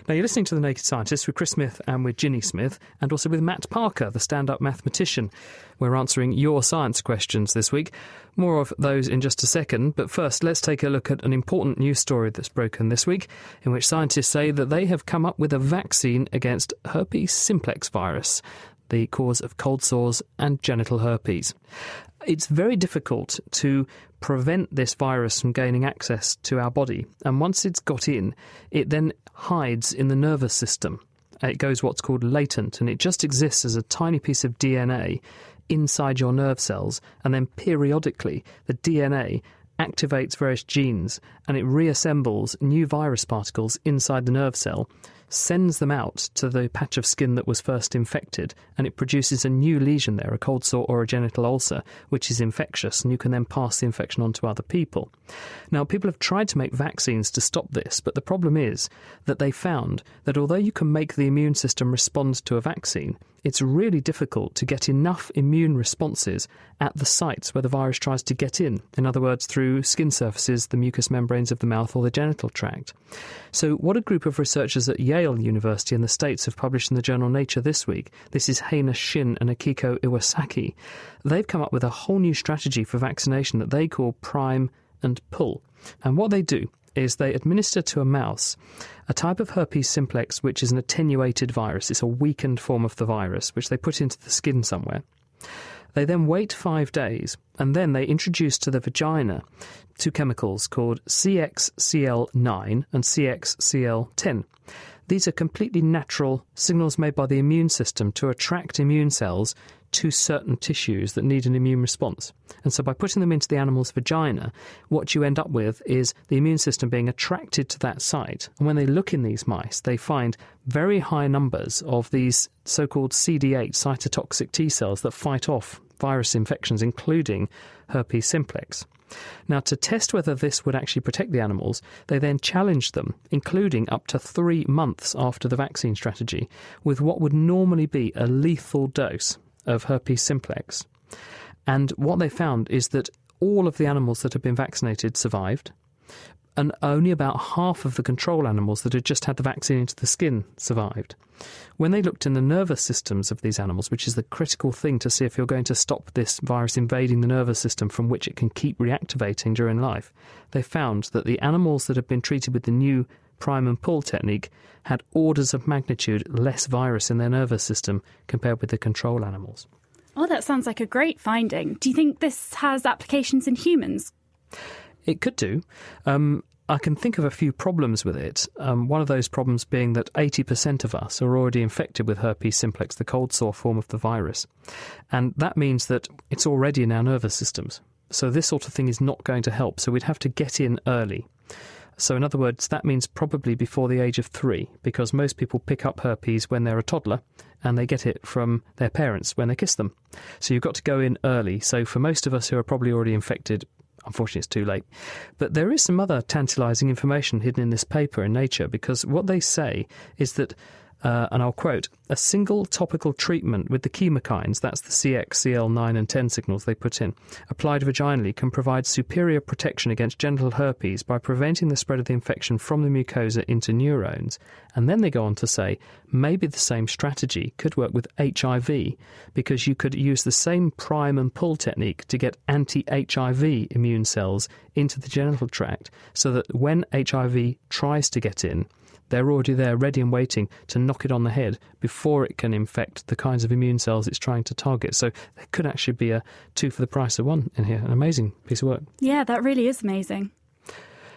Now, you're listening to The Naked Scientist with Chris Smith and with Ginny Smith, and also with Matt Parker, the stand-up mathematician. We're answering your science questions this week. More of those in just a second, but first let's take a look at an important news story that's broken this week, in which scientists say that they have come up with a vaccine against herpes simplex virus, the cause of cold sores and genital herpes. It's very difficult to prevent this virus from gaining access to our body, and once it's got in, it then hides in the nervous system. It goes what's called latent, and it just exists as a tiny piece of DNA inside your nerve cells, and then periodically the DNA activates various genes and it reassembles new virus particles inside the nerve cell, sends them out to the patch of skin that was first infected, and it produces a new lesion there, a cold sore or a genital ulcer, which is infectious, and you can then pass the infection on to other people. Now, people have tried to make vaccines to stop this, but the problem is that they found that although you can make the immune system respond to a vaccine, it's really difficult to get enough immune responses at the sites where the virus tries to get in other words, through skin surfaces, the mucous membranes of the mouth or the genital tract. So what a group of researchers at Yale University in the States have published in the journal Nature this week, this is Heina Shin and Akiko Iwasaki, they've come up with a whole new strategy for vaccination that they call prime and pull. And what they do is they administer to a mouse a type of herpes simplex, which is an attenuated virus. It's a weakened form of the virus, which they put into the skin somewhere. They then wait 5 days, and then they introduce to the vagina two chemicals called CXCL9 and CXCL10. These are completely natural signals made by the immune system to attract immune cells to certain tissues that need an immune response. And so by putting them into the animal's vagina, what you end up with is the immune system being attracted to that site. And when they look in these mice, they find very high numbers of these so-called CD8 cytotoxic T cells that fight off virus infections, including herpes simplex. Now, to test whether this would actually protect the animals, they then challenged them, including up to 3 months after the vaccine strategy, with what would normally be a lethal dose of herpes simplex. And what they found is that all of the animals that had been vaccinated survived, and only about half of the control animals that had just had the vaccine into the skin survived. When they looked in the nervous systems of these animals, which is the critical thing to see if you're going to stop this virus invading the nervous system from which it can keep reactivating during life, they found that the animals that had been treated with the new prime and pull technique had orders of magnitude less virus in their nervous system compared with the control animals. Oh, that sounds like a great finding. Do you think this has applications in humans? It could do. I can think of a few problems with it. One of those problems being that 80% of us are already infected with herpes simplex, the cold sore form of the virus. And that means that it's already in our nervous systems. So this sort of thing is not going to help. So we'd have to get in early. So in other words, that means probably before the age of 3, because most people pick up herpes when they're a toddler and they get it from their parents when they kiss them. So you've got to go in early. So for most of us who are probably already infected, unfortunately, it's too late. But there is some other tantalising information hidden in this paper in Nature, because what they say is that, and I'll quote, a single topical treatment with the chemokines, that's the CXCL9 and 10 signals they put in, applied vaginally can provide superior protection against genital herpes by preventing the spread of the infection from the mucosa into neurons. And then they go on to say, maybe the same strategy could work with HIV, because you could use the same prime and pull technique to get anti-HIV immune cells into the genital tract, so that when HIV tries to get in, they're already there, ready and waiting to knock it on the head before it can infect the kinds of immune cells it's trying to target. So there could actually be a 2 for the price of 1 in here. An amazing piece of work. Yeah, that really is amazing.